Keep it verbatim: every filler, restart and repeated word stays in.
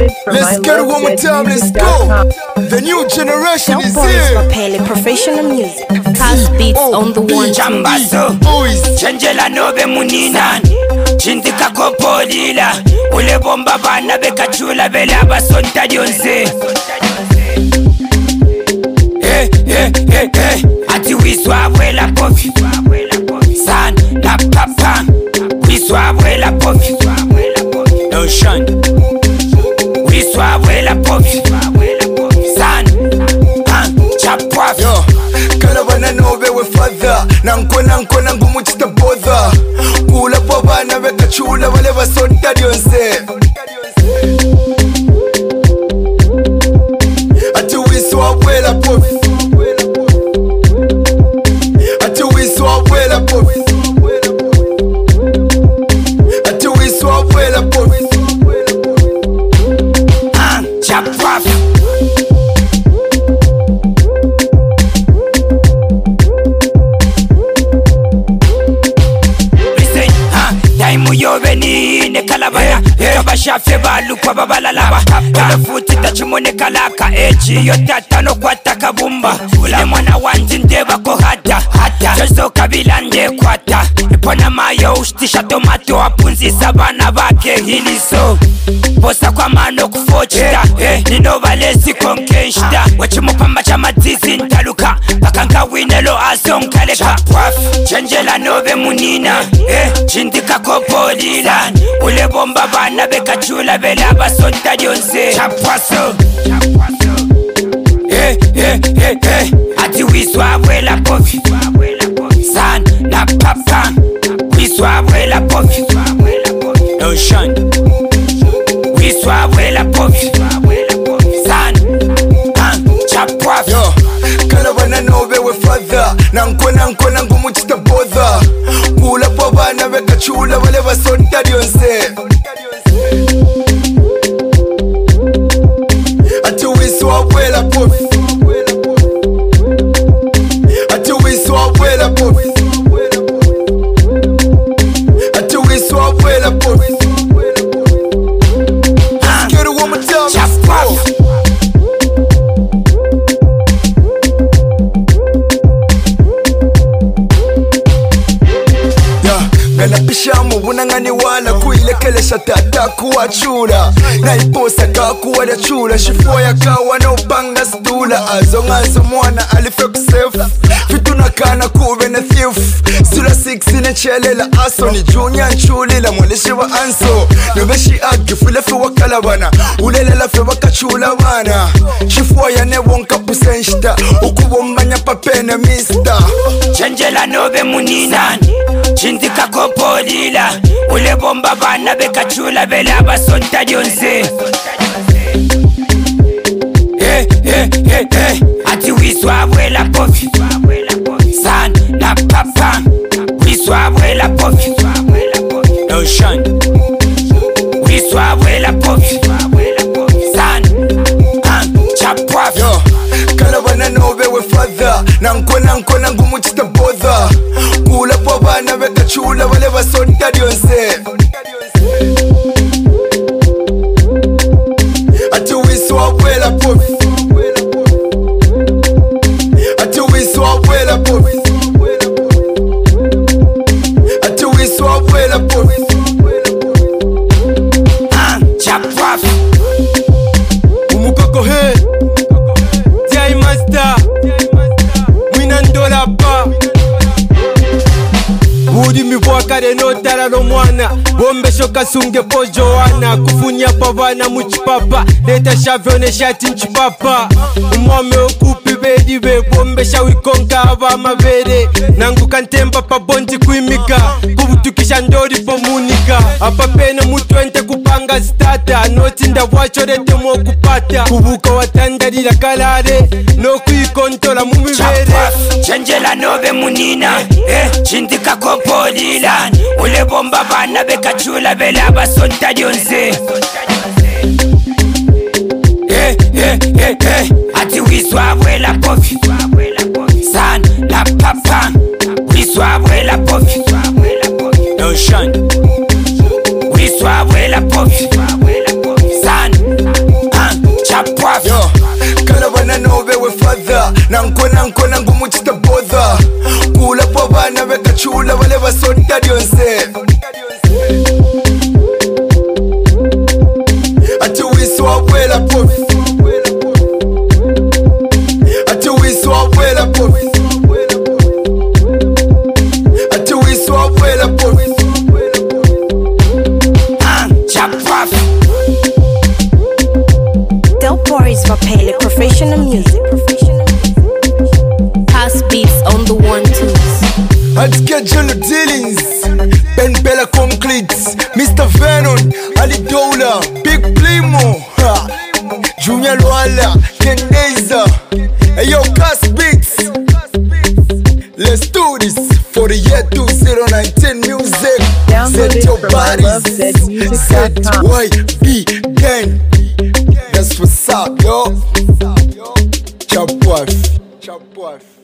exclusive for Let's my get it one more time, let's go. The new generation is here. Mapele, professional music. Past beats Oh, on the one. Jambazo, Boys, Chenjela nobe munina Chindika kopolila Ule bomba bana bekachula Bela basonta dionze Eh, eh, eh, eh Ati wiswa wela pofi San, la papa Wiswa wela pofi Ocean Wiswa wela pofi San, han, chapwafi yo, kalabana nobe we father. Nanko nanko nangu muchita bother. Kula po bana beka chula wale basonta dionse. Ati wiswa wela pofi. Ati wiswa wela pofi. Ati wiswa wela pofi. Han, chapwafi Daimu yobe ni ne kalabaya Kabashafe balu kwa babalalaba Kale futi tachimone kalaka Echi yotata no kwata kabumba Ule mwana wanji ndeba kohata Jozo kabila nde kwata Ipona mayo ustisha tomato Wapunzi sabana bake hiliso Posa kwa mano kufochita Nino valesi konkenshita Wachimupamba cha matizi ntaluka Bakanga winelo azon kaleka Chenjela nobe munina Chindika kopolila Ule bomba bana bekachula Bela basonta dionze Chapwaso Eh, eh, eh, eh Ati wiswa wela pofi San, la papa Wiswa wela pofi Ocean Wiswa wela pofi San, han, chapwafi yo, kalabana nobe we father. Nanko nanko nangu muchita bother. Kula po bana beka chula wale basonta dionse. Ati wiswa wela pofi. Ati wiswa wela pofi. Ati wiswa wela pofi. Han, Get it one more time, let's chapwafi go. Ganapisha mubunangani wala kuilekelesha tata kuwachula naiposa kakuwala chula shifoya kawa no panga stula azongazo mwana alife kusefu fitunakana kube na thief sula six nechelela aso ni junior nchulila mwalishi wa anso nobeshi agifulefe wakalabana ulelela fe wakachula bana shifoya nebonka pusenshita ukubombanya papene mister Chenjela nobe munina Chindika kopolila Ule bomba bana bekachula Bela basonta dionze Eh, eh, eh, eh Ati wiswa wela pofi San, la papa Wiswa wela pofi Ocean Wiswa wela pofi San, han, chapwafi yo, kalabana nobe we father. Nanko nanko nangu muchita bother. Kula po bana beka chula wale basonta dionse. Ati wiswa wela pofi. Ati wiswa wela pofi. Ati wiswa wela pofi. Han, chapwafi Umukoko he Jai Master Mwina ndola pa Budi mibwakare no tara no mwana Bombe shoka sunge po Joana Kufunya pavana muchipapa Leta shavyone shati nchipapa Umwame okupi bedi be Bombe shawikonka ava mavere Nangu kantemba pa bonti kuimika Kubutukisha ndori po munika Apa pene mutwente kupanga stata Noti nda wacho rete mwo kupata Kubuka watandarira kalare No kuikontola mumivere Chapwafi Chenjela nobe munina Chindika kopolila Ule bomba bana bekachula Bela basonta dionze Eh, eh, eh, eh Ati wiswa wela pofi San, la papa Wiswa wela pofi Ocean Wiswa wela pofi San, basonta dyonse ati wiswa bwela profi ati wiswa bwela profi ati wiswa bwela profi Del Boris Mapele, professional music. Pass beats on the one twos. I'd schedule dealings. Ben Bella Concrete, Mister Venom, Ali Dola, Big Plimo, ha. Junior Luala, Keneza. Hey yo, Cass Beats. Let's do this for the year twenty nineteen music. Download Set it your from bodies. Set ilovezmusic.com. Y B gang. That's what's up, yo. Chop wife. Chop wife.